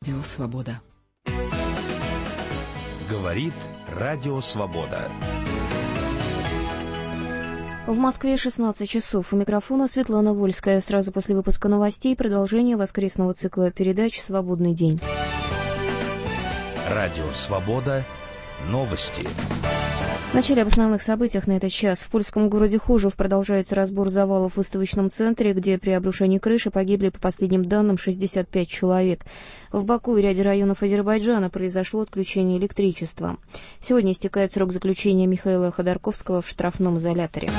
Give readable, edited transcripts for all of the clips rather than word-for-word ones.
Радио Свобода. Говорит Радио Свобода. В Москве 16 часов. У микрофона Светлана Вольская. Сразу после выпуска новостей продолжение воскресного цикла передач «Свободный день». Радио Свобода. Новости. В начале об основных событиях на этот час. В польском городе Хужев продолжается разбор завалов в выставочном центре, где при обрушении крыши погибли, по последним данным, 65 человек. В Баку и ряде районов Азербайджана произошло отключение электричества. Сегодня истекает срок заключения Михаила Ходорковского в штрафном изоляторе.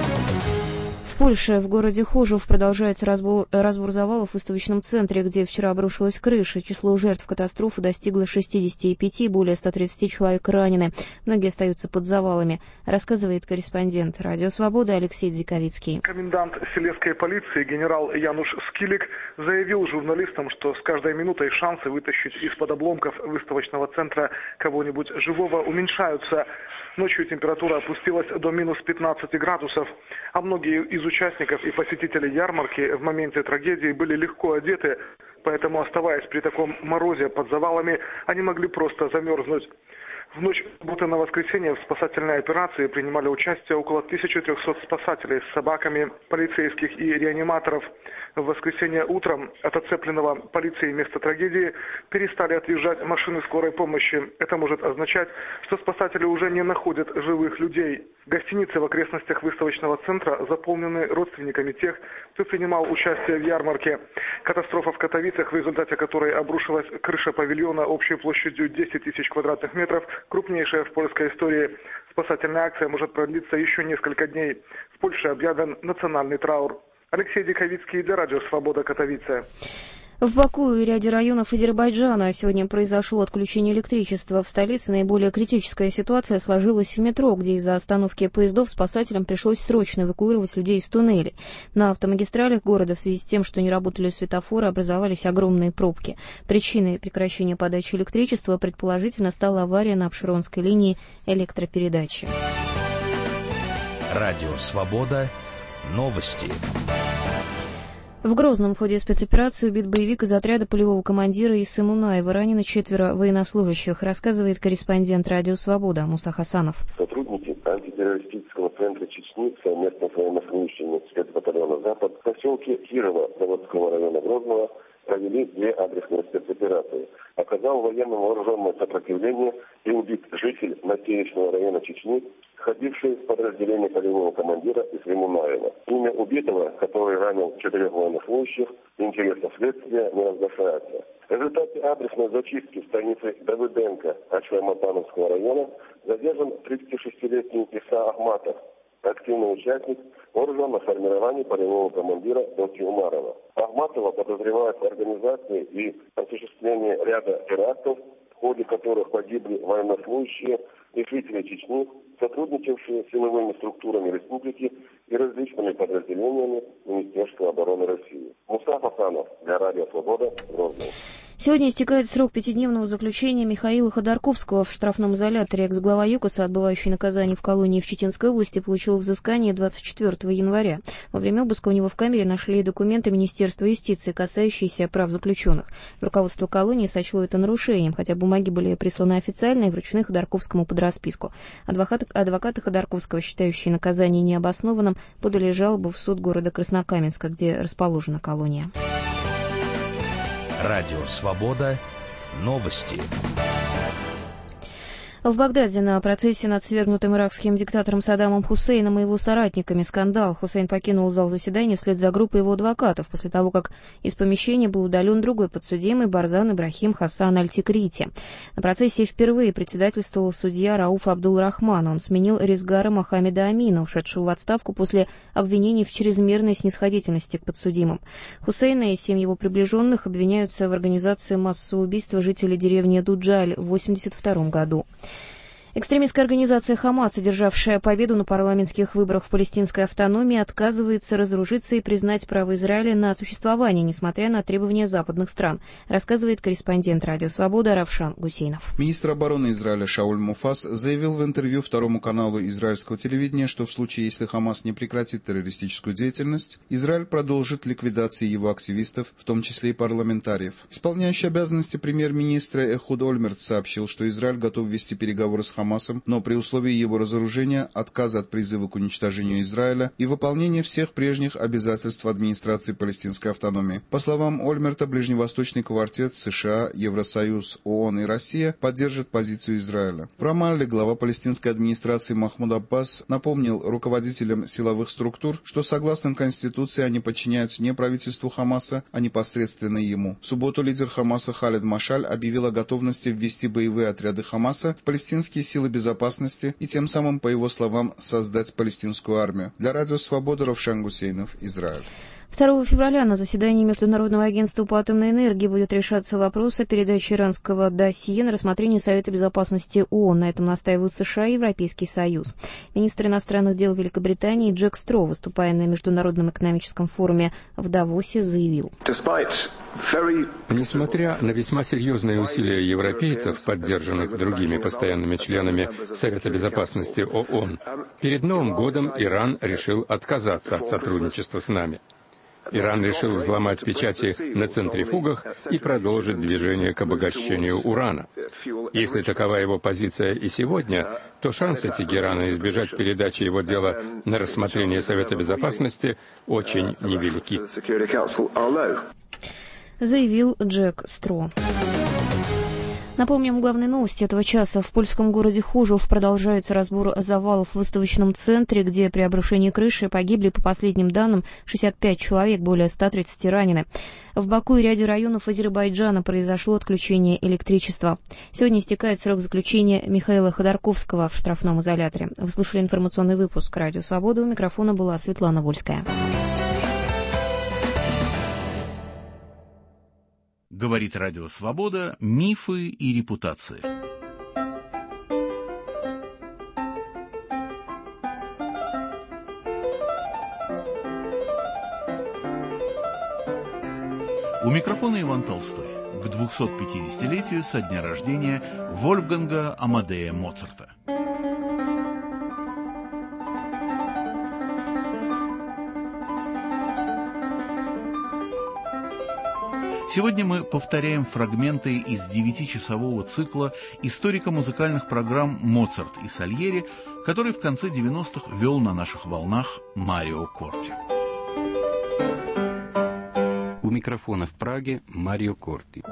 В Польше, в городе Хужев, продолжается разбор завалов в выставочном центре, где вчера обрушилась крыша. Число жертв катастрофы достигло 65, более 130 человек ранены. Многие остаются под завалами, рассказывает корреспондент Радио Свобода Алексей Дзиковицкий. Комендант селезской полиции генерал Януш Скилик заявил журналистам, что с каждой минутой шансы вытащить из-под обломков выставочного центра кого-нибудь живого уменьшаются. Ночью температура опустилась до минус 15 градусов, а многие из участников и посетителей ярмарки в моменте трагедии были легко одеты, поэтому, оставаясь при таком морозе под завалами, они могли просто замерзнуть. В ночь субботы на воскресенье в спасательной операции принимали участие около 1300 спасателей с собаками, полицейских и реаниматоров. В воскресенье утром от оцепленного полицией места трагедии перестали отъезжать машины скорой помощи. Это может означать, что спасатели уже не находят живых людей. Гостиницы в окрестностях выставочного центра заполнены родственниками тех, кто принимал участие в ярмарке. Катастрофа в Катовицах, в результате которой обрушилась крыша павильона общей площадью 10 тысяч квадратных метров, крупнейшая в польской истории. Спасательная акция может продлиться еще несколько дней. В Польше объявлен национальный траур. Алексей Диковицкий для Радио Свобода, Катовице. В Баку и ряде районов Азербайджана сегодня произошло отключение электричества. В столице наиболее критическая ситуация сложилась в метро, где из-за остановки поездов спасателям пришлось срочно эвакуировать людей из туннелей. На автомагистралях города в связи с тем, что не работали светофоры, образовались огромные пробки. Причиной прекращения подачи электричества предположительно стала авария на Апшеронской линии электропередачи. Радио Свобода. Новости. В Грозном в ходе спецоперации убит боевик из отряда полевого командира Исы Мунаева. Ранено 4 военнослужащих, рассказывает корреспондент Радио Свобода Муса Хасанов. Сотрудники антитеррористического центра Чечни совместно с военнослужащими спецбатальона «Запад» в поселке Кирова Заводского района Грозного провели 2 адресные спецоперации. Оказал военным вооруженное сопротивление и убит житель Натеречного района Чечни, входивший в подразделение полевого командира Исы Мунаева. Имя убитого, который ранил 4 военнослужащих, интересов следствия не разглашается. В результате адресной зачистки в станице Давыденко Ачвайматановского района задержан 36-летний Иса Ахматов, активный участник вооруженного формирования полевого командира Доки Умарова. Ахматова подозревают в организации и осуществлении ряда терактов, в ходе которых погибли военнослужащие и жители Чечни, сотрудничавшие с силовыми структурами республики и различными подразделениями Министерства обороны России. Муса Хасанов для Радио Свобода, Грозный. Сегодня истекает срок 5-дневного заключения Михаила Ходорковского в штрафном изоляторе. Экс-глава ЮКОСа, отбывающий наказание в колонии в Читинской области, получил взыскание 24 января. Во время обыска у него в камере нашли документы Министерства юстиции, касающиеся прав заключенных. Руководство колонии сочло это нарушением, хотя бумаги были присланы официально и вручены Ходорковскому под расписку. Адвокаты Ходорковского, считающие наказание необоснованным, подали жалобу в суд города Краснокаменска, где расположена колония. Радио Свобода. Новости. В Багдаде на процессе над свергнутым иракским диктатором Саддамом Хусейном и его соратниками скандал. Хусейн покинул зал заседания вслед за группой его адвокатов после того, как из помещения был удален другой подсудимый Барзан Ибрахим Хасан Аль-Тикрити. На процессе впервые председательствовал судья Рауф Абдул-Рахман. Он сменил Резгара Мохаммеда Амина, ушедшего в отставку после обвинений в чрезмерной снисходительности к подсудимым. Хусейна и 7 его приближенных обвиняются в организации массового убийства жителей деревни Дуджаль в 1982 году. Экстремистская организация «Хамас», одержавшая победу на парламентских выборах в палестинской автономии, отказывается разоружиться и признать право Израиля на существование, несмотря на требования западных стран, рассказывает корреспондент «Радио Свобода» Равшан Гусейнов. Министр обороны Израиля Шауль Муфас заявил в интервью Второму каналу израильского телевидения, что в случае, если Хамас не прекратит террористическую деятельность, Израиль продолжит ликвидацию его активистов, в том числе и парламентариев. Исполняющий обязанности премьер-министра Эхуд Ольмерт сообщил, что Израиль готов вести переговоры с Хамасом, но при условии его разоружения, отказа от призыва к уничтожению Израиля и выполнения всех прежних обязательств администрации палестинской автономии. По словам Ольмерта, Ближневосточный квартет США, Евросоюз, ООН и Россия поддержат позицию Израиля. В Рамалле глава палестинской администрации Махмуд Аббас напомнил руководителям силовых структур, что согласно Конституции они подчиняются не правительству Хамаса, а непосредственно ему. В субботу лидер Хамаса Халид Машаль объявил о готовности ввести боевые отряды Хамаса в палестинские силы безопасности и тем самым, по его словам, создать палестинскую армию. Для Радио Свобода Равшан Гусейнов, Израиль. 2 февраля на заседании Международного агентства по атомной энергии будет решаться вопрос о передаче иранского досье на рассмотрение Совета безопасности ООН. На этом настаивают США и Европейский Союз. Министр иностранных дел Великобритании Джек Стро, выступая на Международном экономическом форуме в Давосе, заявил: Несмотря на весьма серьезные усилия европейцев, поддержанных другими постоянными членами Совета безопасности ООН, перед Новым годом Иран решил отказаться от сотрудничества с нами. Иран решил взломать печати на центрифугах и продолжить движение к обогащению урана. Если такова его позиция и сегодня, то шансы Тегерана избежать передачи его дела на рассмотрение Совета безопасности очень невелики. Заявил Джек Стро. Напомним, главные новости этого часа. В польском городе Хужов продолжается разбор завалов в выставочном центре, где при обрушении крыши погибли, по последним данным, 65 человек, более 130 ранены. В Баку и ряде районов Азербайджана произошло отключение электричества. Сегодня истекает срок заключения Михаила Ходорковского в штрафном изоляторе. Вы слушали информационный выпуск «Радио Свобода». У микрофона была Светлана Вольская. Говорит Радио Свобода. Мифы и репутации. У микрофона Иван Толстой. К 250-летию со дня рождения Вольфганга Амадея Моцарта. Сегодня мы повторяем фрагменты из 9-часового цикла историко-музыкальных программ «Моцарт и Сальери», который в конце 90-х вел на наших волнах Марио Корти. У микрофона в Праге Марио Корти.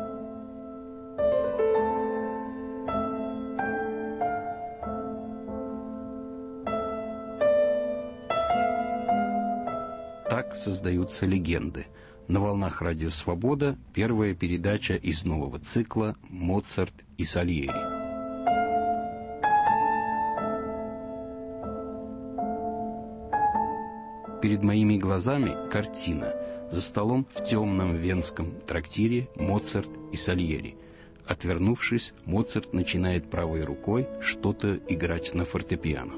Так создаются легенды. На волнах Радио Свобода первая передача из нового цикла «Моцарт и Сальери». Перед моими глазами картина. За столом в темном венском трактире Моцарт и Сальери. Отвернувшись, Моцарт начинает правой рукой что-то играть на фортепиано.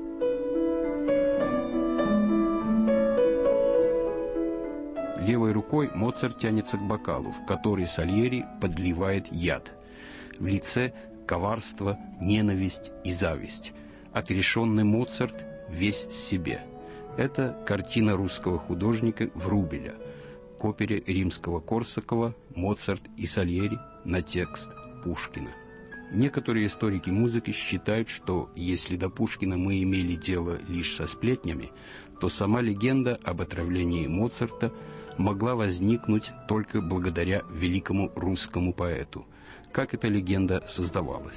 Левой рукой Моцарт тянется к бокалу, в который Сальери подливает яд. В лице коварство, ненависть и зависть. Отрешенный Моцарт весь в себе. Это картина русского художника Врубеля. К опере римского Корсакова «Моцарт и Сальери» на текст Пушкина. Некоторые историки музыки считают, что если до Пушкина мы имели дело лишь со сплетнями, то сама легенда об отравлении Моцарта могла возникнуть только благодаря великому русскому поэту. Как эта легенда создавалась?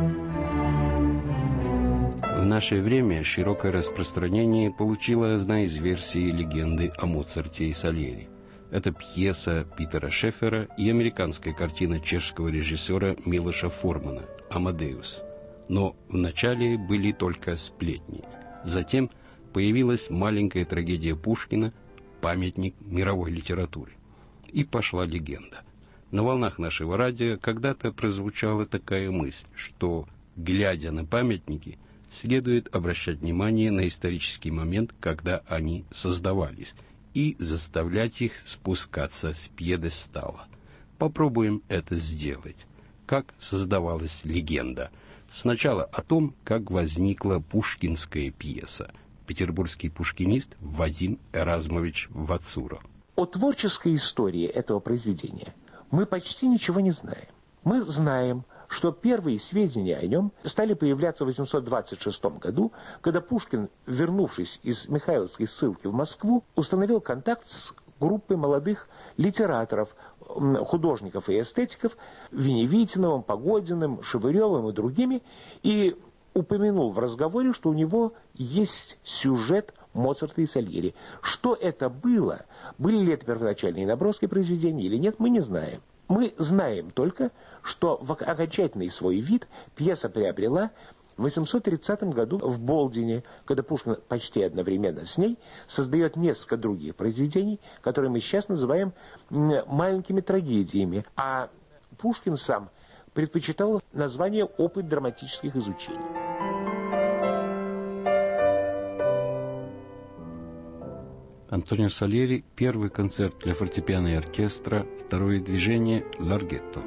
В наше время широкое распространение получила одна из версий легенды о Моцарте и Сальери. Это пьеса Питера Шеффера и американская картина чешского режиссера Милоша Формана «Амадеус». Но вначале были только сплетни. Затем появилась маленькая трагедия Пушкина, памятник мировой литературе. И пошла легенда. На волнах нашего радио когда-то прозвучала такая мысль, что глядя на памятники, следует обращать внимание на исторический момент, когда они создавались, и заставлять их спускаться с пьедестала. Попробуем это сделать. Как создавалась легенда? Сначала о том, как возникла пушкинская пьеса. Петербургский пушкинист Вадим Эразмович Вацуров. О творческой истории этого произведения мы почти ничего не знаем. Мы знаем, что первые сведения о нем стали появляться в 1826 году, когда Пушкин, вернувшись из Михайловской ссылки в Москву, установил контакт с группой молодых литераторов, художников и эстетиков Веневитиновым, Погодиным, Шевыревым и другими, и упомянул в разговоре, что у него есть сюжет Моцарта и Сальери. Что это было? Были ли это первоначальные наброски произведения или нет, мы не знаем. Мы знаем только, что в окончательный свой вид пьеса приобрела в 830 году в Болдине, когда Пушкин почти одновременно с ней создает несколько других произведений, которые мы сейчас называем маленькими трагедиями. А Пушкин сам предпочитал название «Опыт драматических изучений». Антонио Сальери, первый концерт для фортепиано и оркестра, второе движение «Ларгетто».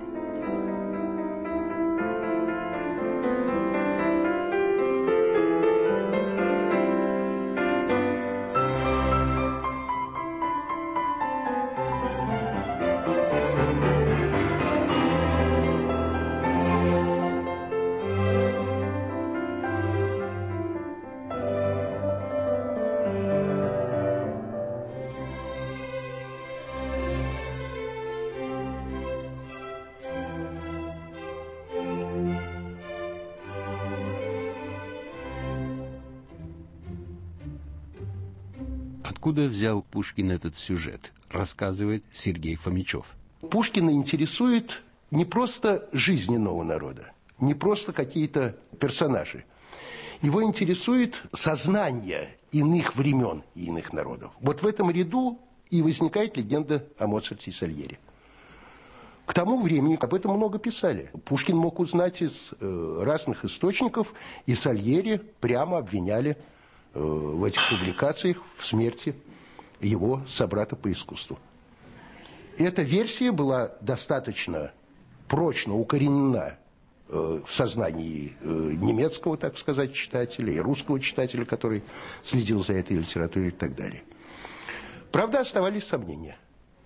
Откуда взял Пушкин этот сюжет, рассказывает Сергей Фомичев. Пушкина интересует не просто жизнь иного народа, не просто какие-то персонажи. Его интересует сознание иных времен и иных народов. Вот в этом ряду и возникает легенда о Моцарте и Сальери. К тому времени об этом много писали. Пушкин мог узнать из разных источников, и Сальери прямо обвиняли в этих публикациях в смерти его собрата по искусству. Эта версия была достаточно прочно укоренена в сознании немецкого, так сказать, читателя и русского читателя, который следил за этой литературой и так далее. Правда, оставались сомнения.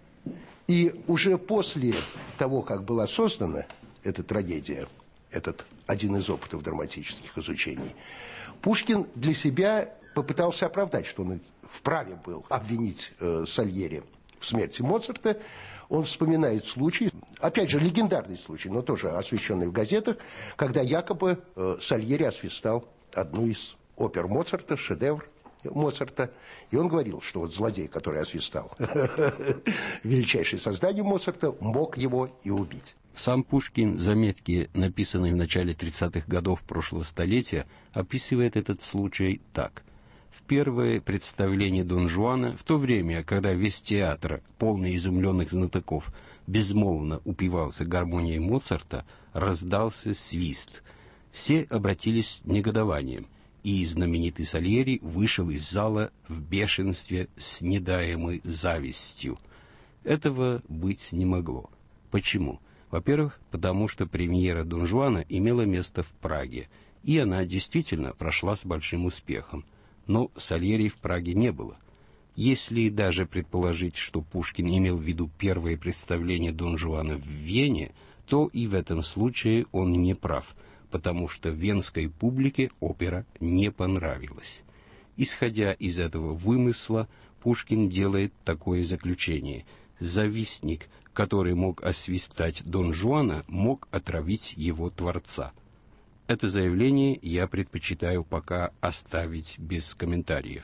И уже после того, как была создана эта трагедия, этот один из опытов драматических изучений, Пушкин для себя попытался оправдать, что он вправе был обвинить Сальери в смерти Моцарта. Он вспоминает случай, опять же, легендарный случай, но тоже освещенный в газетах, когда якобы Сальери освистал одну из опер Моцарта, шедевр Моцарта. И он говорил, что вот злодей, который освистал величайшее создание Моцарта, мог его и убить. Сам Пушкин в заметке, написанной в начале 30-х годов прошлого столетия, описывает этот случай так. В первое представление Дон Жуана, в то время, когда весь театр, полный изумленных знатоков, безмолвно упивался гармонией Моцарта, раздался свист. Все обратились с негодованием, и знаменитый Сальери вышел из зала в бешенстве с недаемой завистью. Этого быть не могло. Почему? Во-первых, потому что премьера Дон Жуана имела место в Праге, и она действительно прошла с большим успехом. Но Сальери в Праге не было. Если даже предположить, что Пушкин имел в виду первое представление Дон Жуана в Вене, то и в этом случае он не прав, потому что венской публике опера не понравилась. Исходя из этого вымысла, Пушкин делает такое заключение. Завистник, который мог освистать Дон Жуана, мог отравить его творца. Это заявление я предпочитаю пока оставить без комментариев.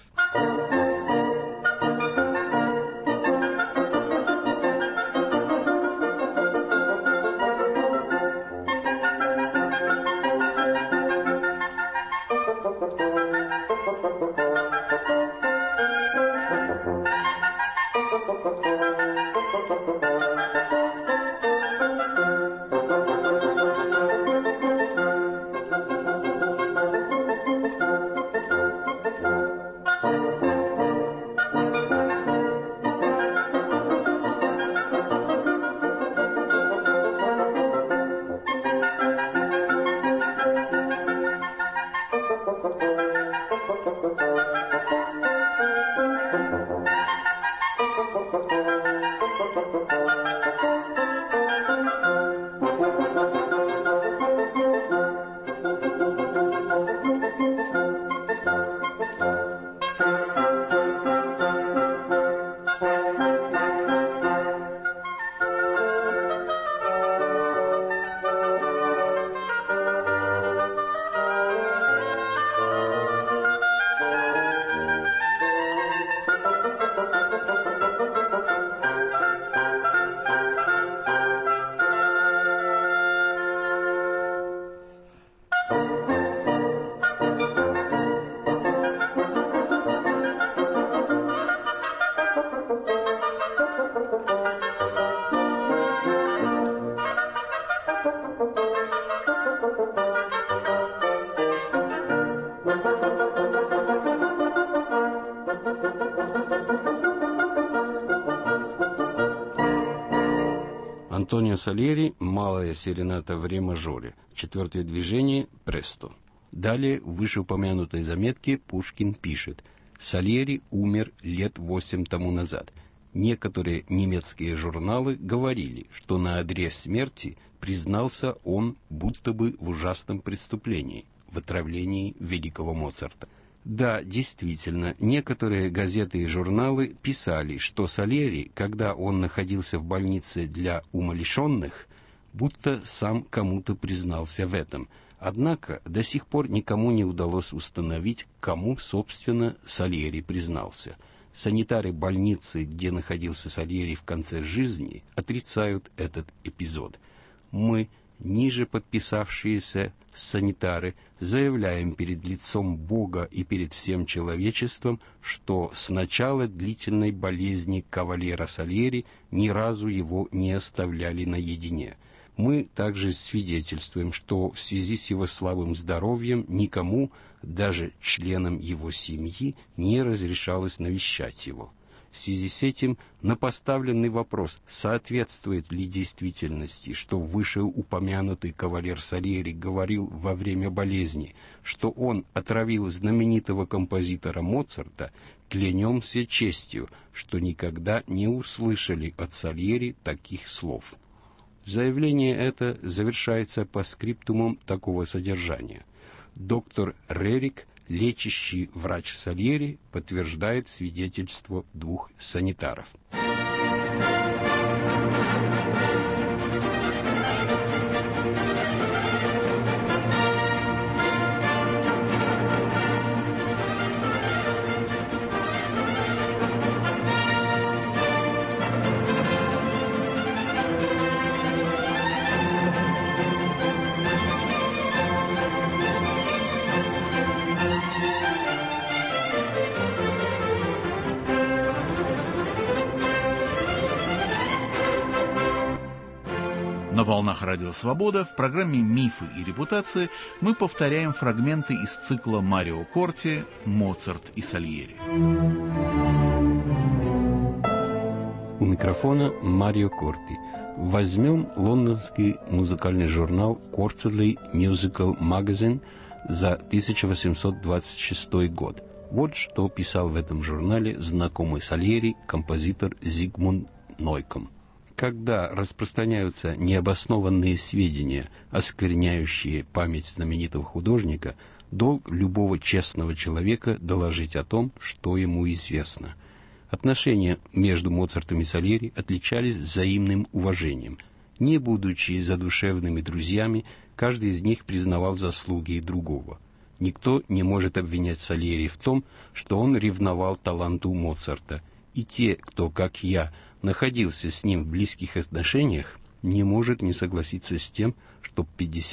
Антонио Сальери «Малая серената в ре мажоре», четвертое движение «Престо». Далее в вышеупомянутой заметке Пушкин пишет: «Сальери умер лет 8 тому назад. Некоторые немецкие журналы говорили, что на одре смерти признался он будто бы в ужасном преступлении, в отравлении великого Моцарта». Да, действительно, некоторые газеты и журналы писали, что Сальери, когда он находился в больнице для умалишенных, будто сам кому-то признался в этом. Однако до сих пор никому не удалось установить, кому, собственно, Сальери признался. Санитары больницы, где находился Сальери в конце жизни, отрицают этот эпизод. Мы, ниже подписавшиеся санитары, заявляем перед лицом Бога и перед всем человечеством, что с начала длительной болезни кавалера Сальери ни разу его не оставляли наедине. Мы также свидетельствуем, что в связи с его слабым здоровьем никому, даже членам его семьи, не разрешалось навещать его. В связи с этим на поставленный вопрос, соответствует ли действительности, что вышеупомянутый кавалер Сальери говорил во время болезни, что он отравил знаменитого композитора Моцарта, клянемся честью, что никогда не услышали от Сальери таких слов. Заявление это завершается постскриптумом такого содержания. Доктор Рерик, лечащий врач Сальери, подтверждает свидетельство двух санитаров. На волнах Радио Свобода в программе «Мифы и репутации» мы повторяем фрагменты из цикла Марио Корти «Моцарт и Сальери». У микрофона Марио Корти. Возьмем лондонский музыкальный журнал Quarterly Musical Magazine за 1826 год. Вот что писал в этом журнале знакомый Сальери композитор Зигмунд Нойком. Когда распространяются необоснованные сведения, оскверняющие память знаменитого художника, долг любого честного человека доложить о том, что ему известно. Отношения между Моцартом и Сальери отличались взаимным уважением. Не будучи задушевными друзьями, каждый из них признавал заслуги другого. Никто не может обвинять Сальери в том, что он ревновал таланту Моцарта, и те, кто, как я, находился с ним в близких отношениях, не может не согласиться с тем, что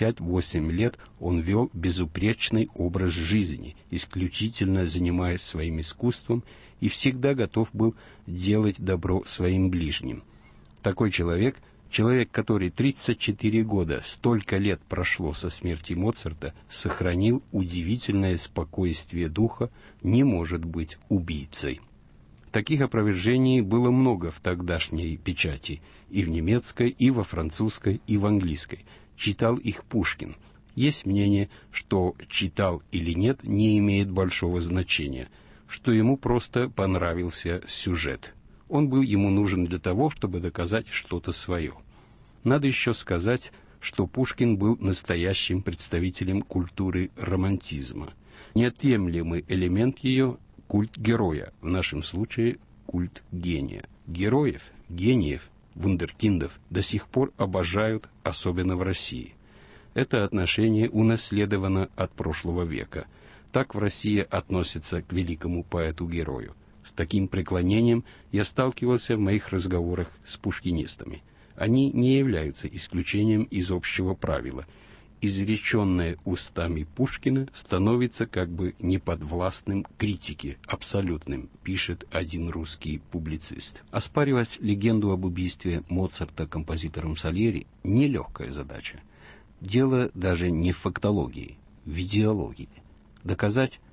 58 лет он вел безупречный образ жизни, исключительно занимаясь своим искусством и всегда готов был делать добро своим ближним. Такой человек, который 34 года, столько лет прошло со смерти Моцарта, сохранил удивительное спокойствие духа, не может быть убийцей. Таких опровержений было много в тогдашней печати, и в немецкой, и во французской, и в английской. Читал их Пушкин. Есть мнение, что читал или нет, не имеет большого значения, что ему просто понравился сюжет. Он был ему нужен для того, чтобы доказать что-то свое. Надо еще сказать, что Пушкин был настоящим представителем культуры романтизма. Неотъемлемый элемент ее – культ героя, в нашем случае культ гения. Героев, гениев, вундеркиндов до сих пор обожают, особенно в России. Это отношение унаследовано от прошлого века. Так в России относятся к великому поэту-герою. С таким преклонением я сталкивался в моих разговорах с пушкинистами. Они не являются исключением из общего правила. Изреченное устами Пушкина становится как бы неподвластным критике, абсолютным, пишет один русский публицист. Оспаривать легенду об убийстве Моцарта композитором Сальери – нелегкая задача. Дело даже не в фактологии, в идеологии. Доказать,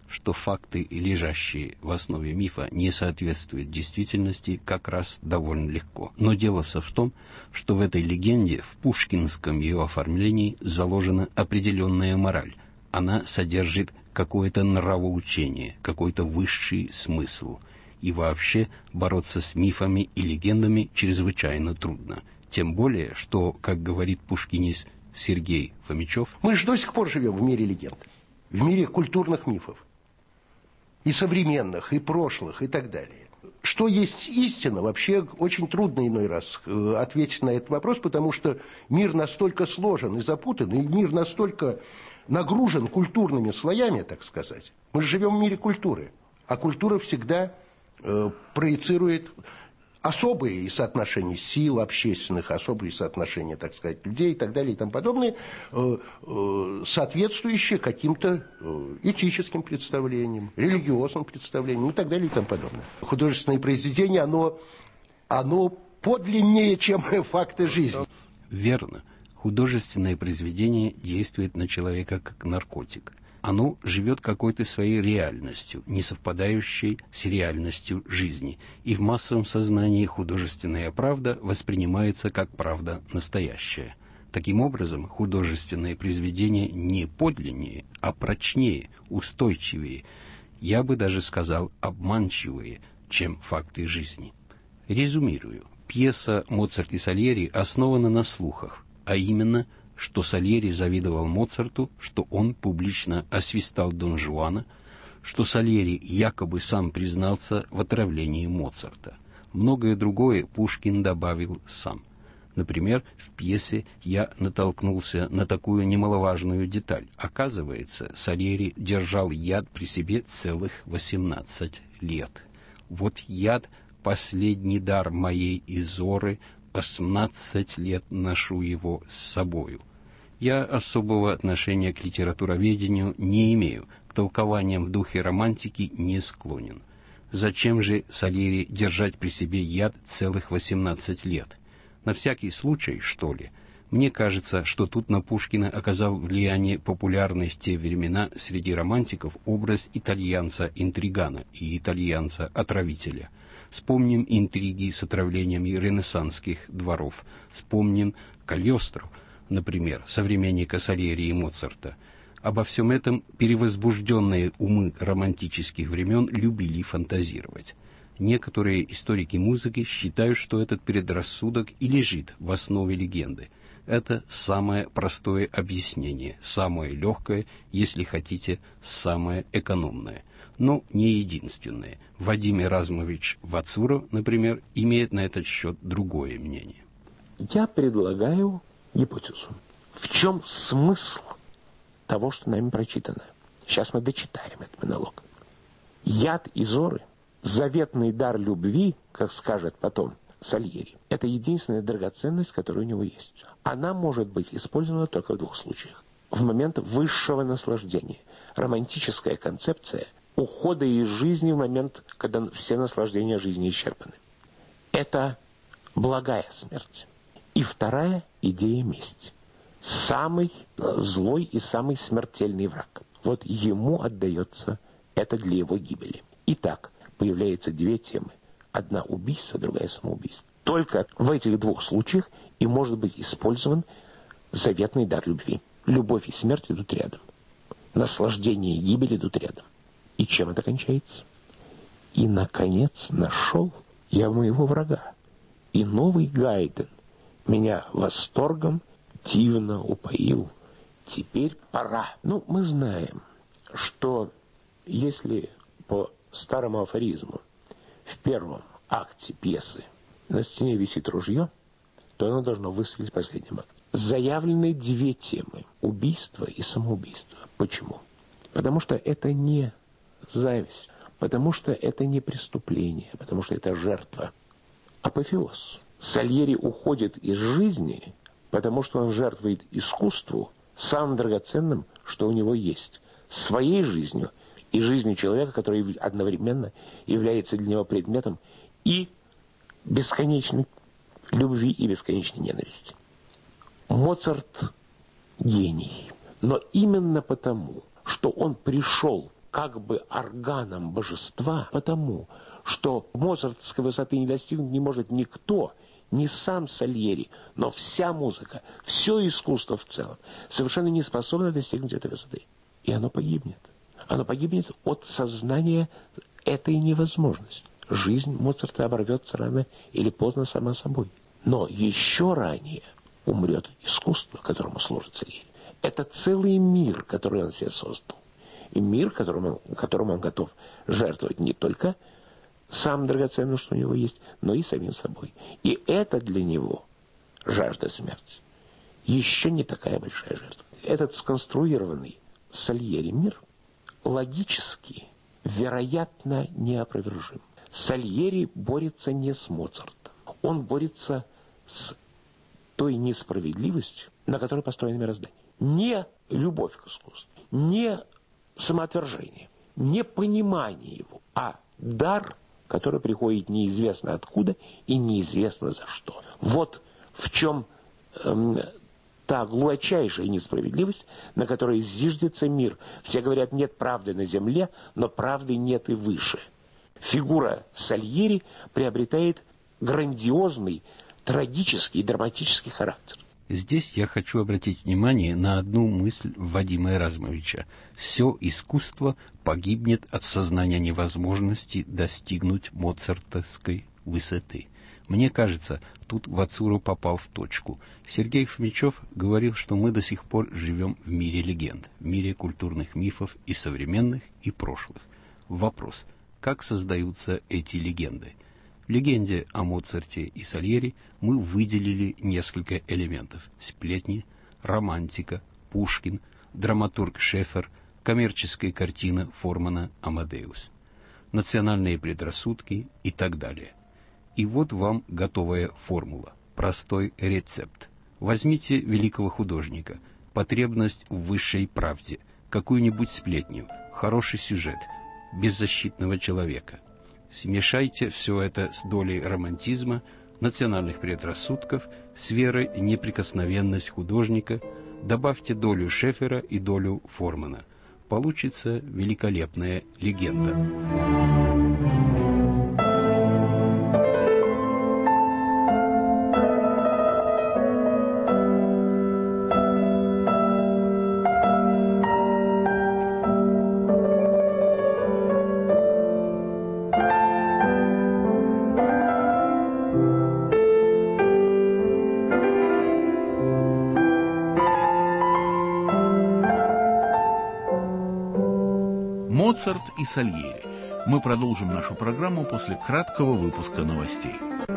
что факты, лежащие в основе мифа, не соответствуют действительности, как раз довольно легко. Но дело все в том, что в этой легенде, в пушкинском ее оформлении, заложена определенная мораль. Она содержит какое-то нравоучение, какой-то высший смысл. И вообще бороться с мифами и легендами чрезвычайно трудно. Тем более, что, как говорит пушкинист Сергей Фомичев, мы же до сих пор живем в мире легенд, в мире культурных мифов. И современных, и прошлых, и так далее. Что есть истина, вообще очень трудно иной раз ответить на этот вопрос, потому что мир настолько сложен и запутан, и мир настолько нагружен культурными слоями, так сказать. Мы же живем в мире культуры, а культура всегда проецирует особые соотношения сил общественных, особые соотношения, так сказать, людей и так далее и тому подобное, соответствующие каким-то этическим представлениям, религиозным представлениям и так далее и тому подобное. Художественное произведение, оно подлиннее, чем факты жизни. Верно. Художественное произведение действует на человека как наркотик. Оно живет какой-то своей реальностью, не совпадающей с реальностью жизни. И в массовом сознании художественная правда воспринимается как правда настоящая. Таким образом, художественное произведение не подлиннее, а прочнее, устойчивее, я бы даже сказал обманчивее, чем факты жизни. Резюмирую. Пьеса «Моцарт и Сальери» основана на слухах, а именно, что Сальери завидовал Моцарту, что он публично освистал Дон Жуана, что Сальери якобы сам признался в отравлении Моцарта. Многое другое Пушкин добавил сам. Например, в пьесе я натолкнулся на такую немаловажную деталь. Оказывается, Сальери держал яд при себе целых 18 лет. Вот яд — последний дар моей Изоры, 18 лет ношу его с собою. Я особого отношения к литературоведению не имею, к толкованиям в духе романтики не склонен. Зачем же Сальери держать при себе яд целых 18 лет? На всякий случай, что ли? Мне кажется, что тут на Пушкина оказал влияние популярный в те времена среди романтиков образ итальянца-интригана и итальянца-отравителя. Вспомним интриги с отравлениями ренессансских дворов. Вспомним Кальостро, например, современника Сальери и Моцарта. Обо всем этом перевозбужденные умы романтических времен любили фантазировать. Некоторые историки музыки считают, что этот предрассудок и лежит в основе легенды. Это самое простое объяснение, самое легкое, если хотите, самое экономное. Но не единственное. Вадим Эразмович Вацуров, например, имеет на этот счет другое мнение. Я предлагаю гипотезу. В чем смысл того, что нами прочитано? Сейчас мы дочитаем этот монолог. Яд Изоры, заветный дар любви, как скажет потом Сальери, это единственная драгоценность, которая у него есть. Она может быть использована только в двух случаях. В момент высшего наслаждения. Романтическая концепция ухода из жизни в момент, когда все наслаждения жизни исчерпаны. Это благая смерть. И вторая идея мести. Самый злой и самый смертельный враг. Вот ему отдается это для его гибели. Итак, появляются две темы. Одна убийство, другая самоубийство. Только в этих двух случаях и может быть использован заветный дар любви. Любовь и смерть идут рядом. Наслаждение и гибель идут рядом. И чем это кончается? И, наконец, нашел я моего врага. И новый Гайден меня восторгом дивно упоил. Теперь пора. Мы знаем, что если по старому афоризму в первом акте пьесы на стене висит ружье, то оно должно выстрелить в последнем акте. Заявлены две темы – убийство и самоубийство. Почему? Потому что это не зависть, потому что это не преступление, потому что это жертва. Апофеоз. Сальери уходит из жизни, потому что он жертвует искусству самым драгоценным, что у него есть. Своей жизнью и жизнью человека, который одновременно является для него предметом и бесконечной любви, и бесконечной ненависти. Моцарт – гений. Но именно потому, что он пришел как бы органом божества, потому что моцартовской высоты не достигнуть не может никто, не сам Сальери, но вся музыка, все искусство в целом совершенно не способно достигнуть этой высоты. И оно погибнет. Оно погибнет от сознания этой невозможности. Жизнь Моцарта оборвется рано или поздно сама собой. Но еще ранее умрет искусство, которому служит Сальери. Это целый мир, который он себе создал. И мир, которому он готов жертвовать не только самым драгоценным, что у него есть, но и самим собой. И это для него жажда смерти. Еще не такая большая жертва. Этот сконструированный Сальери мир логически, вероятно, неопровержим. Сальери борется не с Моцартом. Он борется с той несправедливостью, на которой построено мироздание. Не любовь к искусству, не самоотвержение, не понимание его, а дар, который приходит неизвестно откуда и неизвестно за что. Вот в чем та глубочайшая несправедливость, на которой зиждется мир. Все говорят, нет правды на земле, но правды нет и выше. Фигура Сальери приобретает грандиозный, трагический и драматический характер. Здесь я хочу обратить внимание на одну мысль Вадима Эразмовича. Все искусство погибнет от сознания невозможности достигнуть моцартовской высоты. Мне кажется, тут Вацуру попал в точку. Сергей Хомячев говорил, что мы до сих пор живем в мире легенд, в мире культурных мифов и современных, и прошлых. Вопрос, как создаются эти легенды? В легенде о Моцарте и Сальери мы выделили несколько элементов: сплетни, романтика, Пушкин, драматург Шефер, коммерческая картина Формана «Амадеус», национальные предрассудки и так далее. И вот вам готовая формула, простой рецепт. Возьмите великого художника, потребность в высшей правде, какую-нибудь сплетню, хороший сюжет, беззащитного человека. Смешайте все это с долей романтизма, национальных предрассудков, с верой в неприкосновенность художника, добавьте долю Шефера и долю Формана. Получится великолепная легенда. Моцарт и Сальери. Мы продолжим нашу программу после краткого выпуска новостей.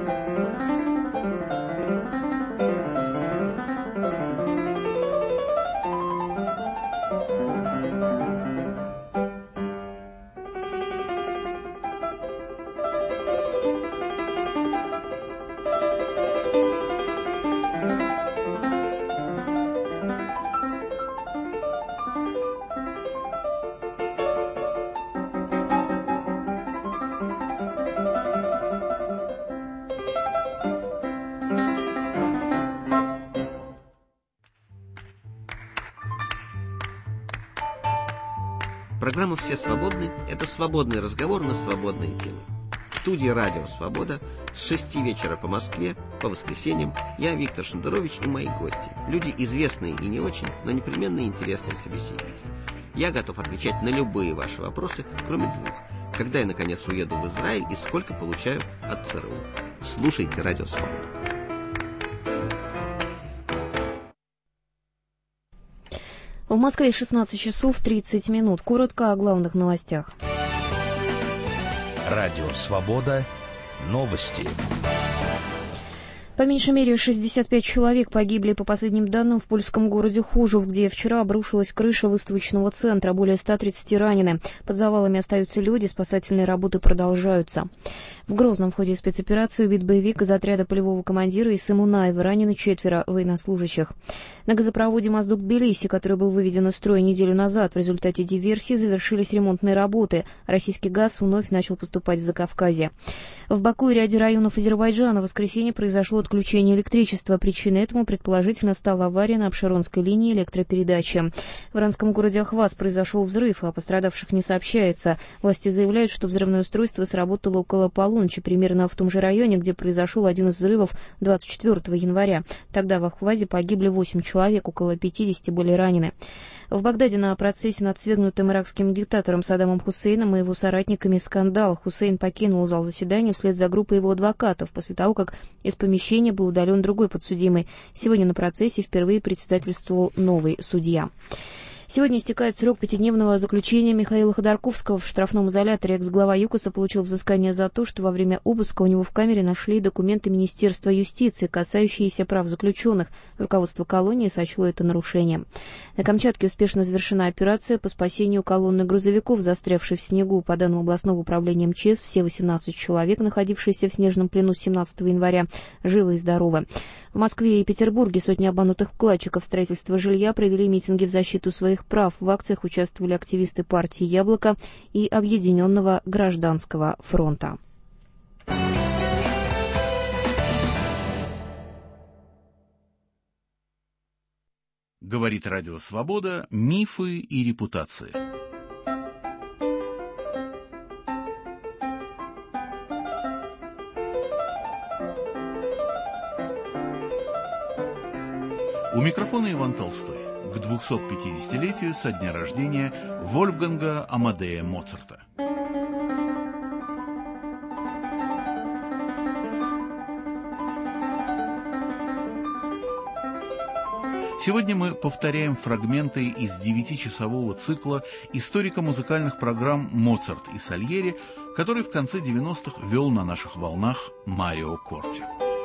Программа «Все свободны» – это свободный разговор на свободные темы. В студии «Радио Свобода» с 6 вечера по Москве, по воскресеньям, я, Виктор Шендерович, и мои гости. Люди известные и не очень, но непременно интересные собеседники. Я готов отвечать на любые ваши вопросы, кроме двух. Когда я, наконец, уеду в Израиль и сколько получаю от ЦРУ. Слушайте «Радио Свобода». В Москве 16 часов 30 минут. Коротко о главных новостях. Радио «Свобода». Новости. По меньшей мере 65 человек погибли, по последним данным, в польском городе Хужов, где вчера обрушилась крыша выставочного центра. Более 130 ранены. Под завалами остаются люди, спасательные работы продолжаются. В Грозном в ходе спецоперации убит боевик из отряда полевого командира из Сымунаева. Ранены 4 военнослужащих. На газопроводе Моздок-Тбилиси, который был выведен из строя неделю назад, в результате диверсии завершились ремонтные работы. Российский газ вновь начал поступать в Закавказье. В Баку и ряде районов Азербайджана в воскресенье произошло отключения электричества. Причиной этому предположительно стала авария на Апшеронской линии электропередачи. В иранском городе Ахваз произошел взрыв, а пострадавших не сообщается. Власти заявляют, что взрывное устройство сработало около полуночи, примерно в том же районе, где произошел один из взрывов 24 января. Тогда в Ахвазе погибли 8 человек, около 50 были ранены. В Багдаде на процессе над свергнутым иракским диктатором Саддамом Хусейном и его соратниками скандал. Хусейн покинул зал заседания вслед за группой его адвокатов, после того, как из помещения был удален другой подсудимый. Сегодня на процессе впервые председательствовал новый судья. Сегодня истекает срок 5-дневного заключения Михаила Ходорковского в штрафном изоляторе. Экс-глава ЮКОСа получил взыскание за то, что во время обыска у него в камере нашли документы Министерства юстиции, касающиеся прав заключенных. Руководство колонии сочло это нарушением. На Камчатке успешно завершена операция по спасению колонны грузовиков, застрявшей в снегу. По данным областного управления МЧС, все 18 человек, находившиеся в снежном плену с 17 января, живы и здоровы. В Москве и Петербурге сотни обманутых вкладчиков в строительство жилья провели митинги в защиту своих прав. В акциях участвовали активисты партии «Яблоко» и Объединенного гражданского фронта. Говорит Радио Свобода. Мифы и репутация. У микрофона Иван Толстой. К 250-летию со дня рождения Вольфганга Амадея Моцарта. Сегодня мы повторяем фрагменты из 9-часового цикла историко-музыкальных программ «Моцарт и Сальери», который в конце 90-х вел на наших волнах Марио Корти.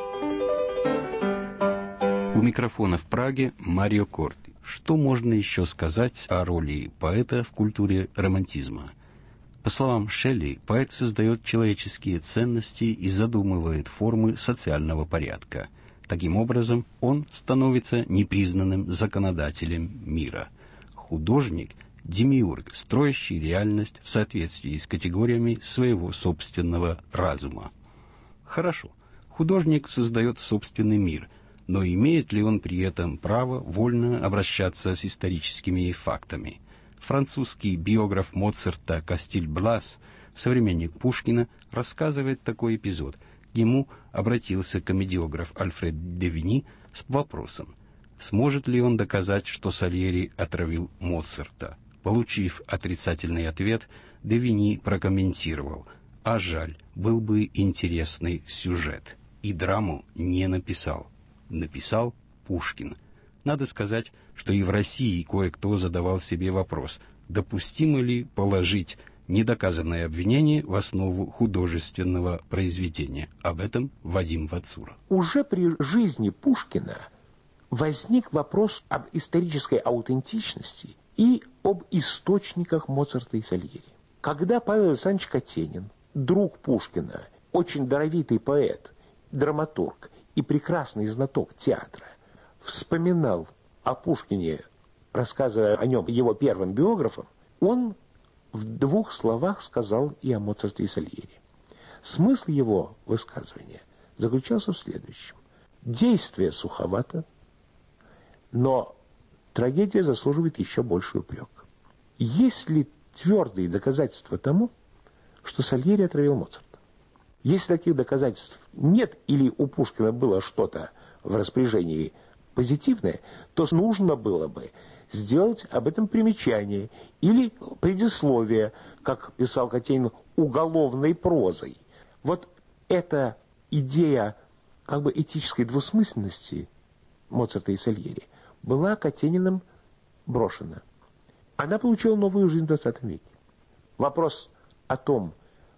У микрофона в Праге Марио Корти. Что можно еще сказать о роли поэта в культуре романтизма? По словам Шелли, поэт создает человеческие ценности и задумывает формы социального порядка. Таким образом, он становится непризнанным законодателем мира. Художник – демиург, строящий реальность в соответствии с категориями своего собственного разума. Хорошо, художник создает собственный мир – но имеет ли он при этом право вольно обращаться с историческими фактами? Французский биограф Моцарта Кастиль Блас, современник Пушкина, рассказывает такой эпизод. К нему обратился комедиограф Альфред де Винни с вопросом, сможет ли он доказать, что Сальери отравил Моцарта. Получив отрицательный ответ, де Винни прокомментировал, а жаль, был бы интересный сюжет. И драму не написал. Написал Пушкин. Надо сказать, что и в России кое-кто задавал себе вопрос, допустимо ли положить недоказанное обвинение в основу художественного произведения. Об этом Вадим Вацура. Уже при жизни Пушкина возник вопрос об исторической аутентичности и об источниках Моцарта и Сальери. Когда Павел Александрович Катенин, друг Пушкина, очень даровитый поэт, драматург и прекрасный знаток театра, вспоминал о Пушкине, рассказывая о нем его первым биографам, он в 2 словах сказал и о Моцарте и Сальери. Смысл его высказывания заключался в следующем. Действие суховато, но трагедия заслуживает еще больший упрек. Есть ли твердые доказательства тому, что Сальери отравил Моцарта? Если таких доказательств нет, или у Пушкина было что-то в распоряжении позитивное, то нужно было бы сделать об этом примечание или предисловие, как писал Катенин, уголовной прозой. Вот эта идея как бы этической двусмысленности Моцарта и Сальери была Катениным брошена. Она получила новую жизнь в 20 веке. Вопрос о том,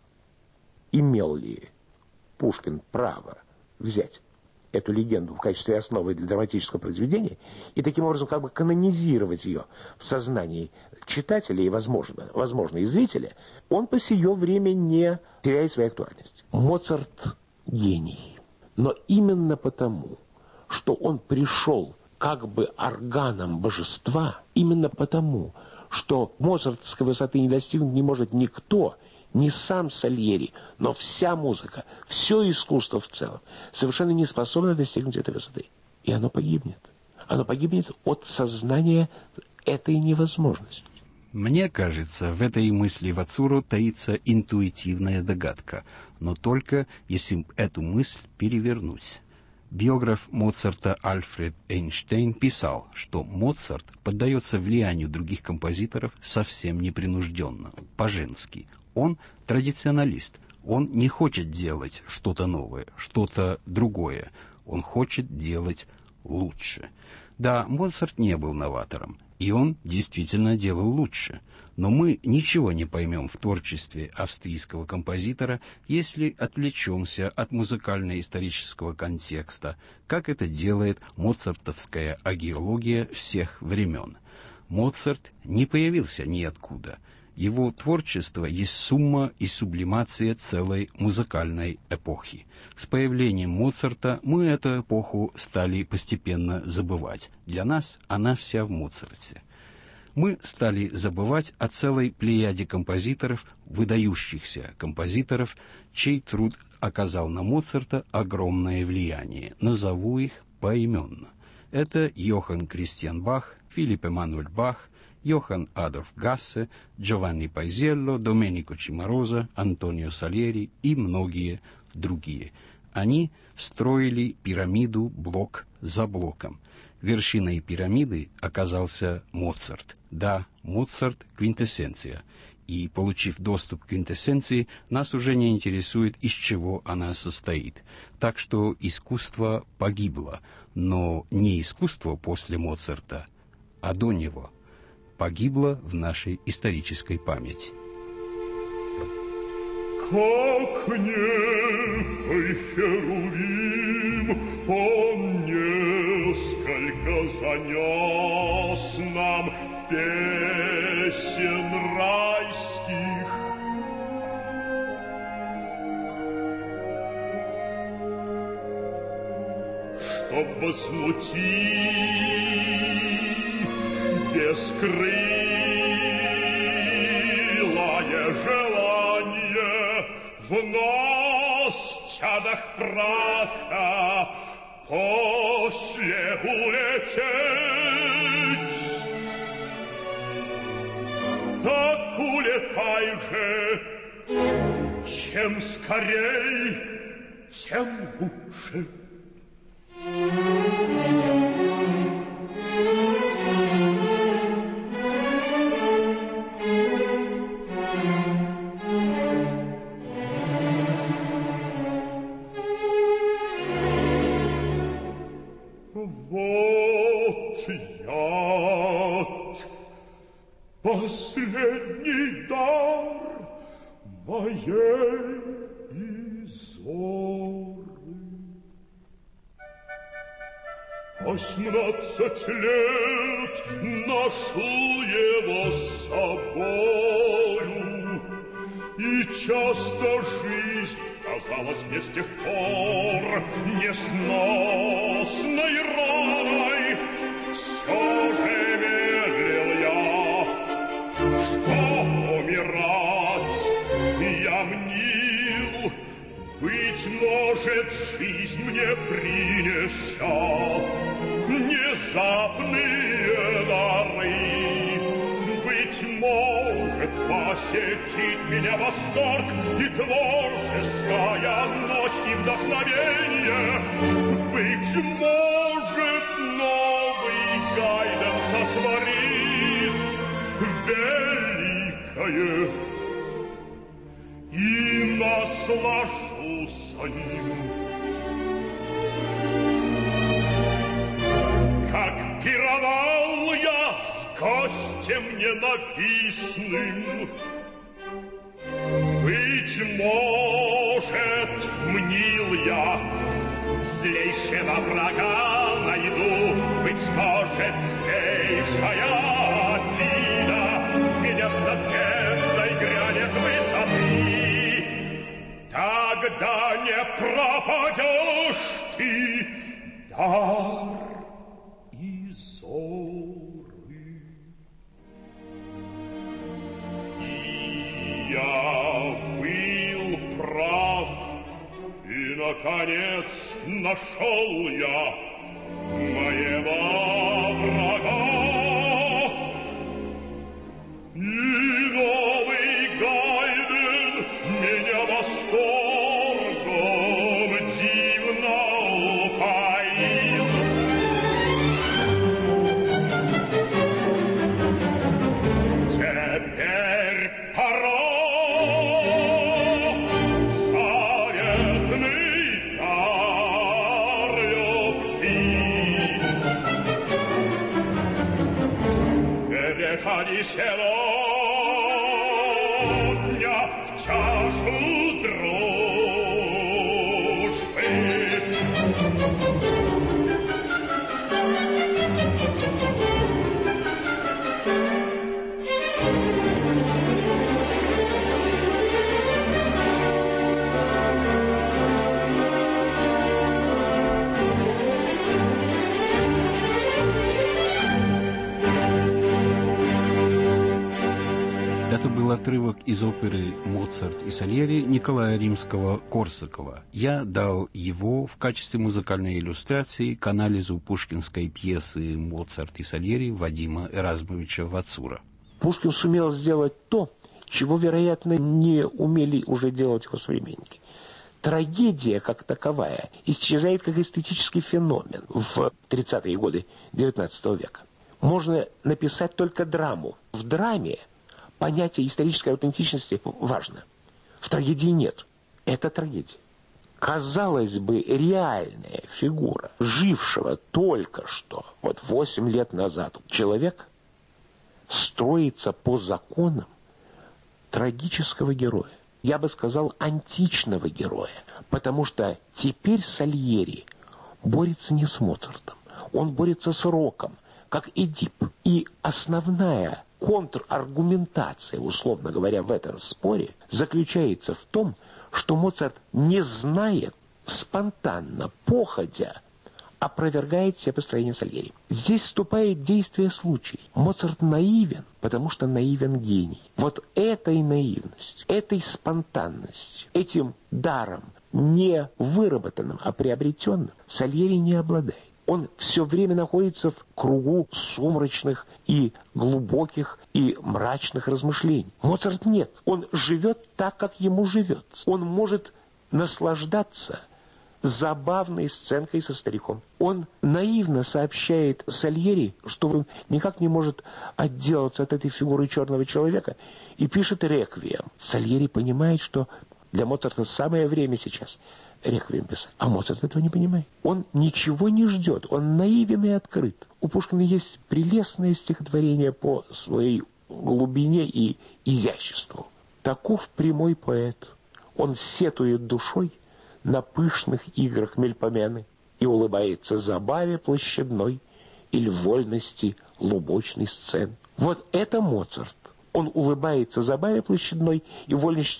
имел ли Пушкин право взять эту легенду в качестве основы для драматического произведения и таким образом как бы канонизировать ее в сознании читателя и, возможно, и зрителя, он по сие время не теряет своей актуальности. Моцарт гений. Но именно потому, что он пришел как бы органом божества, именно потому, что моцартовской высоты не достигнуть не может никто, не сам Сальери, но вся музыка, все искусство в целом совершенно не способно достигнуть этой высоты. И оно погибнет. Оно погибнет от сознания этой невозможности. Мне кажется, в этой мысли Вацуру таится интуитивная догадка, но только если эту мысль перевернуть. Биограф Моцарта Альфред Эйнштейн писал, что Моцарт поддается влиянию других композиторов совсем непринужденно, по-женски. Он традиционалист, он не хочет делать что-то новое, что-то другое, он хочет делать лучше. Да, Моцарт не был новатором, и он действительно делал лучше. Но мы ничего не поймем в творчестве австрийского композитора, если отвлечемся от музыкально-исторического контекста, как это делает моцартовская агеология всех времен. Моцарт не появился ниоткуда. Его творчество есть сумма и сублимация целой музыкальной эпохи. С появлением Моцарта мы эту эпоху стали постепенно забывать. Для нас она вся в Моцарте. Мы стали забывать о целой плеяде композиторов, выдающихся композиторов, чей труд оказал на Моцарта огромное влияние. Назову их поименно. Это Йохан Кристиан Бах, Филипп Эммануэль Бах, Йохан Адольф Гассе, Джованни Пайзелло, Доменико Чимароза, Антонио Сальери и многие другие. Они строили пирамиду блок за блоком. Вершиной пирамиды оказался Моцарт. Да, Моцарт — квинтэссенция. И, получив доступ к квинтэссенции, нас уже не интересует, из чего она состоит. Так что искусство погибло, но не искусство после Моцарта, а до него. Погибло в нашей исторической памяти. Как некий херувим, он несколько занес нам песен райских. Чтоб возмутить бескрылое желание в нас, чадах праха, после улететь. Так улетай же, чем скорей, тем лучше. Вот яд, последний дар моей Изоры. 18 лет ношу его с собою, и часто жизнь казалась мне с тех пор несносной раной. Все же верил я, что умирать я мнил, быть может, жизнь мне принесет внезапные дары. Быть может, посетит меня восторг и творческая ночь и вдохновение. Быть может, новый Гайден сотворит великое, и наслажусь им. Как пировал я с гостем ненавистным, быть может, мнил я, злейшего врага найду, быть может, злейшая обида меня с надеждой грянет высоты. Тогда не пропадешь ты, дар Изоры. И я наконец, нашел я моего врага. И новый Гайден меня восторгом дивно упоил. Теперь пора заветный дар любви. Переходи сегодня в чашу дружбы. Это был отрывок из оперы «Моцарт и Сальери» Николая Римского-Корсакова. Я дал его в качестве музыкальной иллюстрации к анализу пушкинской пьесы «Моцарт и Сальери» Вадима Эразмовича Вацура. Пушкин сумел сделать то, чего, вероятно, не умели уже делать его современники. Трагедия, как таковая, исчезает как эстетический феномен в 30-е годы XIX века. Можно написать только драму. В драме понятие исторической аутентичности важно. В трагедии нет. Это трагедия. Казалось бы, реальная фигура, жившего только что, 8 лет назад, человек строится по законам трагического героя. Я бы сказал, античного героя. Потому что теперь Сальери борется не с Моцартом. Он борется с Роком, как Эдип. И основная контраргументация, условно говоря, в этом споре заключается в том, что Моцарт не знает, спонтанно, походя, опровергает все построения Сальери. Здесь вступает действие случая. Моцарт наивен, потому что наивен гений. Вот этой наивностью, этой спонтанностью, этим даром, не выработанным, а приобретенным, Сальери не обладает. Он все время находится в кругу сумрачных и глубоких и мрачных размышлений. Моцарт нет. Он живет так, как ему живется. Он может наслаждаться забавной сценкой со стариком. Он наивно сообщает Сальери, что он никак не может отделаться от этой фигуры черного человека, и пишет реквием. Сальери понимает, что для Моцарта самое время сейчас реквием писать. А Моцарт этого не понимает. Он ничего не ждет. Он наивен и открыт. У Пушкина есть прелестное стихотворение по своей глубине и изяществу. Таков прямой поэт. Он сетует душой на пышных играх Мельпомены и улыбается забаве площадной или вольности лубочной сцены. Вот это Моцарт. Он улыбается забаве площадной и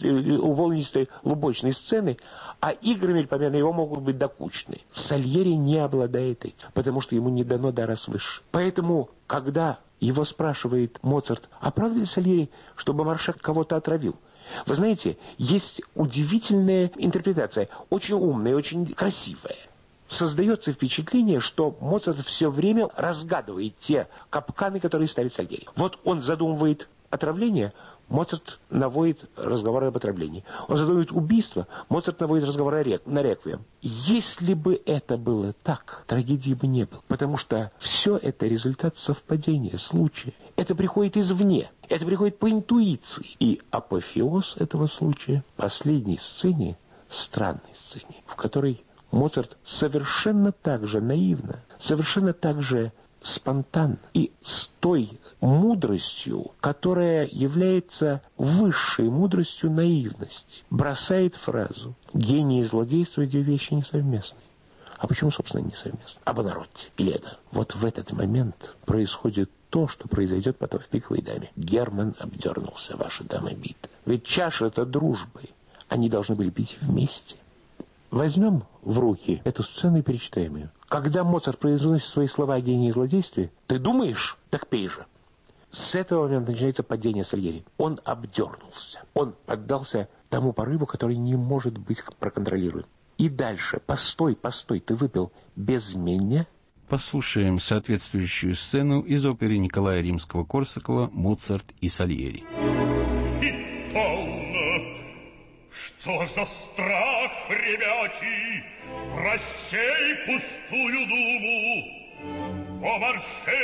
вольности лубочной сцены, а игры Мельпомены его могут быть докучны. Сальери не обладает этим, потому что ему не дано дара свыше. Поэтому, когда его спрашивает Моцарт, а правда ли, Сальери, что Бомаршек кого-то отравил? Вы знаете, есть удивительная интерпретация, очень умная, очень красивая. Создается впечатление, что Моцарт все время разгадывает те капканы, которые ставит Сальери. Вот он задумывает отравление, Моцарт наводит разговор об отравлении. Он задумывает убийство, Моцарт наводит разговор на реквием. Если бы это было так, трагедии бы не было. Потому что все это результат совпадения, случая. Это приходит извне. Это приходит по интуиции. И апофеоз этого случая в последней сцене, странной сцене, в которой Моцарт совершенно так же наивно, совершенно так же спонтанно и с той мудростью, которая является высшей мудростью наивности, бросает фразу: «Гений и злодейство — две вещи несовместные». А почему, собственно, несовместно? Об народе. Или это? Вот в этот момент происходит то, что произойдет потом в «Пиковой даме». Герман обдернулся, ваша дама бита. Ведь чаша-то дружбы. Они должны были пить вместе. Возьмем в руки эту сцену и перечитаем ее. Когда Моцарт произносит свои слова о гении и злодействе, ты думаешь, так пей же. С этого момента начинается падение Сальери. Он обдернулся. Он поддался тому порыву, который не может быть проконтролируем. И дальше. Постой, ты выпил без меня? Послушаем соответствующую сцену из оперы Николая Римского-Корсакова «Моцарт и Сальери». И полно, что за страх ребячий, рассей пустую думу, о марше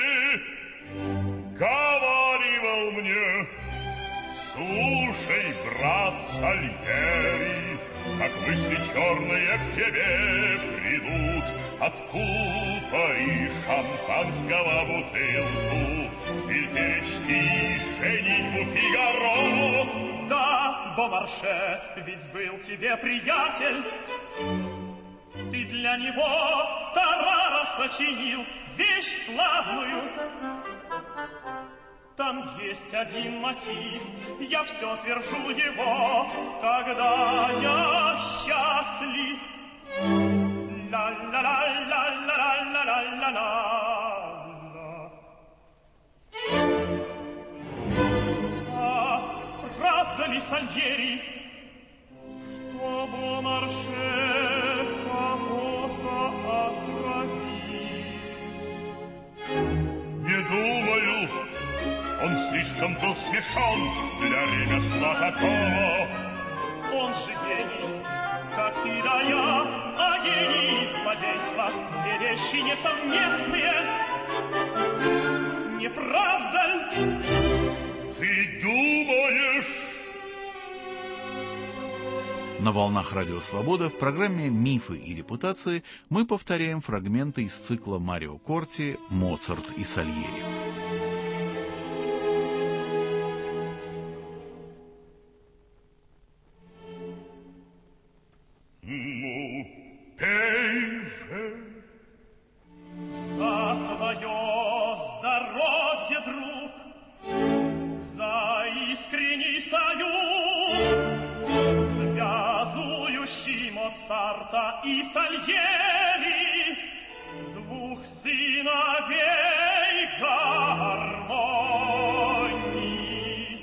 говаривал мне, слушай, брат Сальери, как мысли черные к тебе придут, откуда и шампанского бутылку, и перечти женитьбу Фигаро. Да, Бомарше, ведь был тебе приятель, ты для него Тарара сочинил, вещь славную. Там есть один мотив, я все твержу его, когда я счастлив. Ла-ла-ла-ла-ла-ла-ла-ла-ла-ла. А правда ли, Сальери, что Бомарше кого-то отравил? Не думаю, он слишком был смешон для ремесла такого. Он же гений, как ты да я, а гений и злодейство — две вещи несовместные. Не правда ли? Ты думаешь? На волнах Радио Свобода в программе «Мифы и репутации» мы повторяем фрагменты из цикла Марио Корти «Моцарт и Сальери». Ну, пей же. За твое здоровье, друг, за искренний союз, связующий Моцарта и Сальери, двух сыновей гармонии.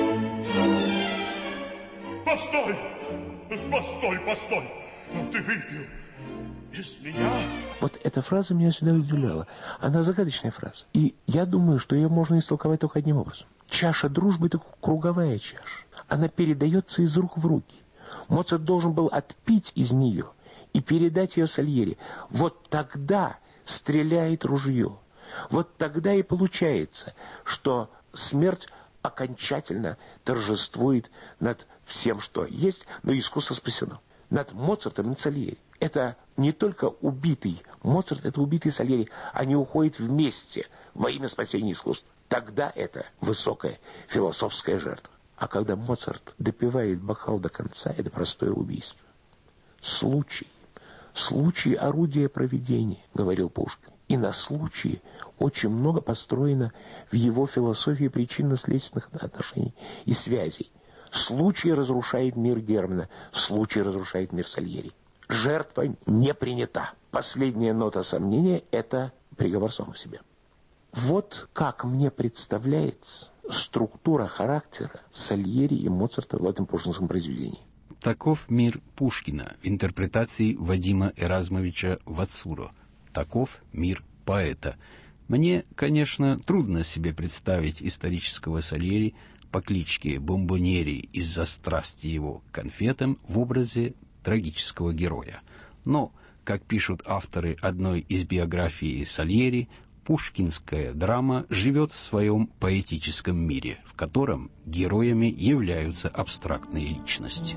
Постой! Постой! Ты выпил без меня? Вот эта фраза меня всегда удивляла. Она загадочная фраза. И я думаю, что ее можно истолковать только одним образом. Чаша дружбы – это круговая чаша. Она передается из рук в руки. Моцарт должен был отпить из нее и передать ее Сальери. Вот тогда стреляет ружье. Вот тогда и получается, что смерть окончательно торжествует над всем, что есть, но искусство спасено. Над Моцартом и Сальери. Это не только убитый Моцарт, это убитый Сальери. Они уходят вместе во имя спасения искусства. Тогда это высокая философская жертва. А когда Моцарт допивает бокал до конца, это простое убийство. Случай орудия провидения, говорил Пушкин. И на случае очень много построено в его философии причинно-следственных отношений и связей. Случай разрушает мир Германа, случай разрушает мир Сальери. Жертва не принята. Последняя нота сомнения – это приговор самому себе. Вот как мне представляется структура характера Сальери и Моцарта в этом пушкинском произведении. Таков мир Пушкина в интерпретации Вадима Эразмовича Вацуро. Таков мир поэта. Мне, конечно, трудно себе представить исторического Сальери по кличке Бомбоньери из-за страсти его к конфетам в образе трагического героя. Но, как пишут авторы одной из биографий Сальери, пушкинская драма живет в своем поэтическом мире, в котором героями являются абстрактные личности.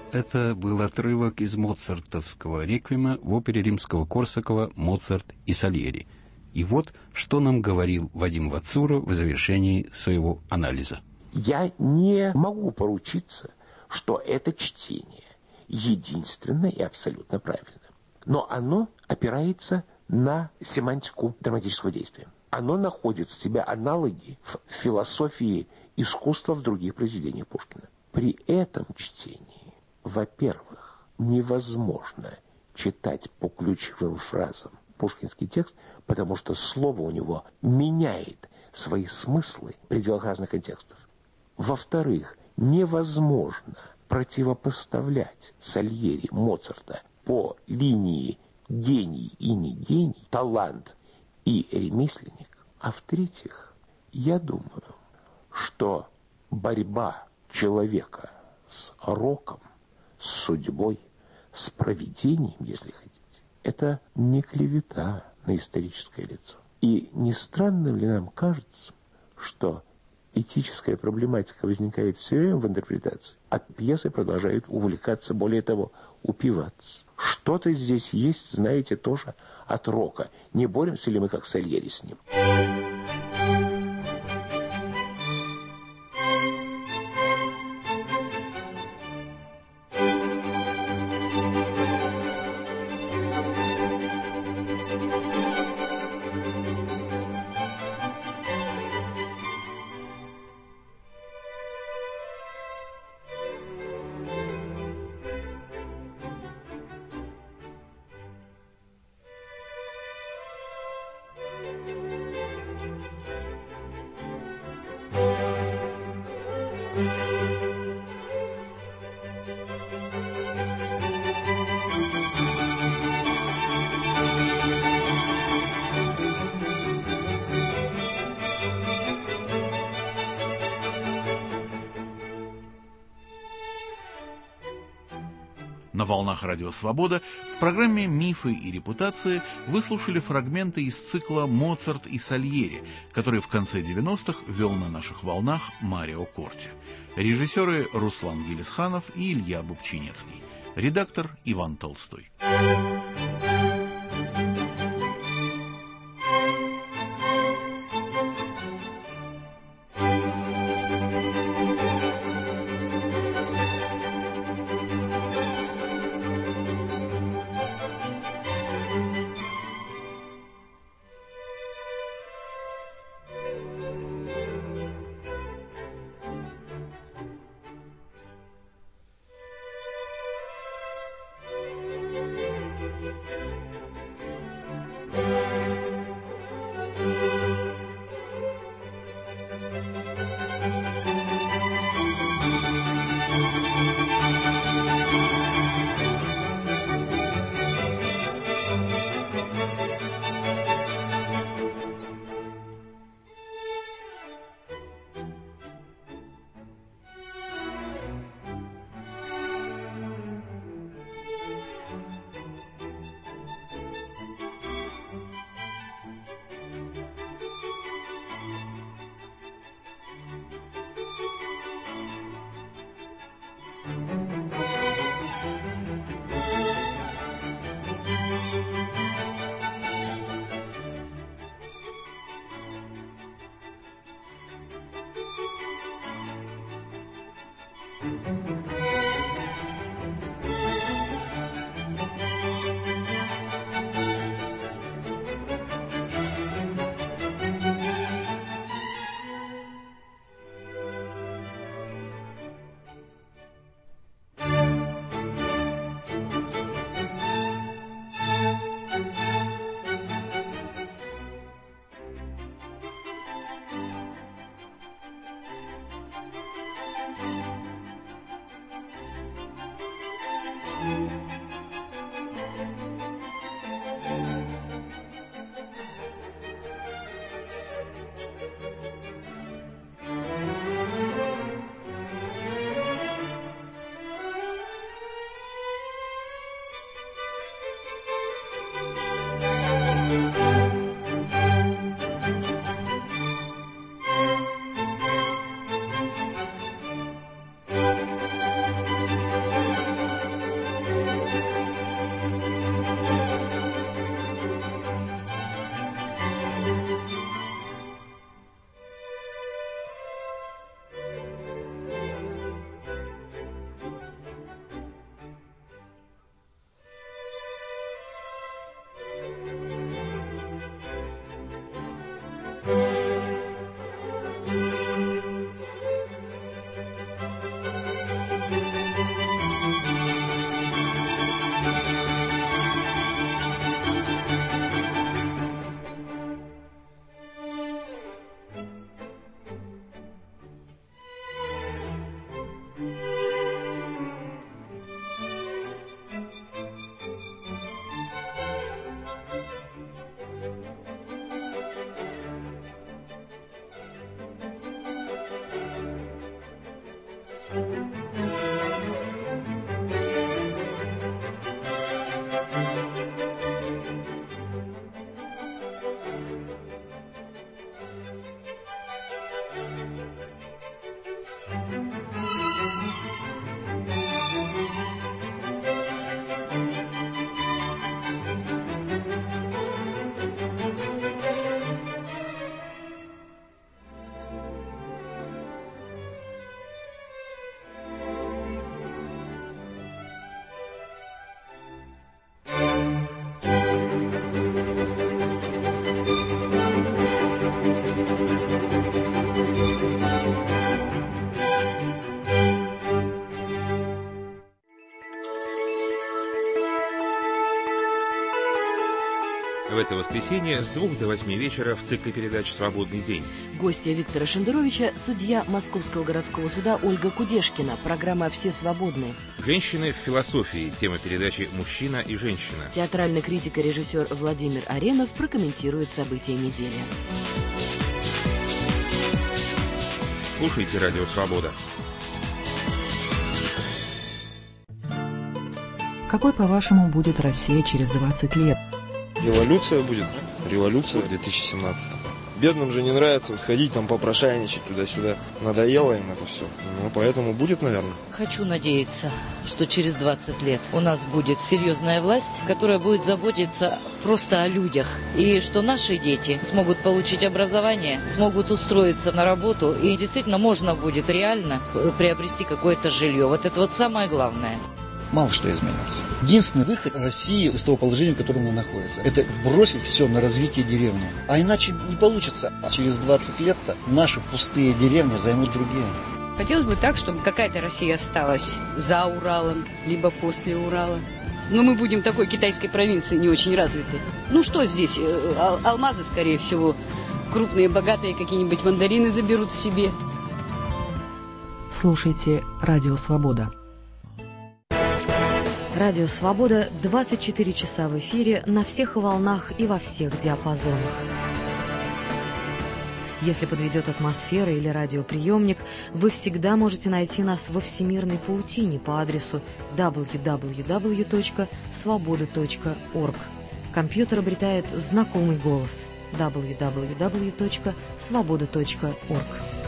Это был отрывок из моцартовского реквиема в опере римского-корсакова «Моцарт и Сальери». И вот, что нам говорил Вадим Вацура в завершении своего анализа. Я не могу поручиться, что это чтение единственное и абсолютно правильное. Но оно опирается на семантику драматического действия. Оно находит в себе аналоги в философии искусства в других произведениях Пушкина. При этом чтении, во-первых, невозможно читать по ключевым фразам пушкинский текст, потому что слово у него меняет свои смыслы в пределах разных контекстов. Во-вторых, невозможно противопоставлять Сальери, Моцарта по линии гений и не гений, талант и ремесленник. А в-третьих, я думаю, что борьба человека с роком, с судьбой, с провидением, если хотите, это не клевета на историческое лицо. И не странно ли нам кажется, что этическая проблематика возникает все время в интерпретации, а пьесы продолжают увлекаться, более того, упиваться. Что-то здесь есть, знаете, тоже от рока. Не боремся ли мы, как Сальери, с ним? На волнах Радио Свобода в программе «Мифы и репутации» вы слушали фрагменты из цикла «Моцарт и Сальери», который в конце 90-х вел на наших волнах Марио Корти. Режиссеры Руслан Гелисханов и Илья Бубчинецкий. Редактор Иван Толстой. В это воскресенье с 2 до 8 вечера в цикле передач «Свободный день». Гостья Виктора Шендеровича – судья Московского городского суда Ольга Кудешкина. Программа «Все свободны». «Женщины в философии». Тема передачи «Мужчина и женщина». Театральный критик и режиссер Владимир Аренов прокомментирует события недели. Слушайте «Радио Свобода». Какой, по-вашему, будет Россия через 20 лет? Революция будет. Революция в 2017. Бедным же не нравится вот ходить там попрошайничать туда-сюда. Надоело им это все. Ну, поэтому будет, наверное. Хочу надеяться, что через 20 лет у нас будет серьезная власть, которая будет заботиться просто о людях. И что наши дети смогут получить образование, смогут устроиться на работу. И действительно можно будет реально приобрести какое-то жилье. Вот это вот самое главное. Мало что изменится. Единственный выход России из того положения, в котором она находится, это бросить все на развитие деревни. А иначе не получится. Через 20 лет-то наши пустые деревни займут другие. Хотелось бы так, чтобы какая-то Россия осталась за Уралом, либо после Урала. Но мы будем такой китайской провинции не очень развитой. Ну что здесь? Алмазы, скорее всего. Крупные, богатые какие-нибудь мандарины заберут себе. Слушайте «Радио Свобода». Радио «Свобода» 24 часа в эфире на всех волнах и во всех диапазонах. Если подведет атмосфера или радиоприемник, вы всегда можете найти нас во всемирной паутине по адресу www.svoboda.org. Компьютер обретает знакомый голос www.svoboda.org.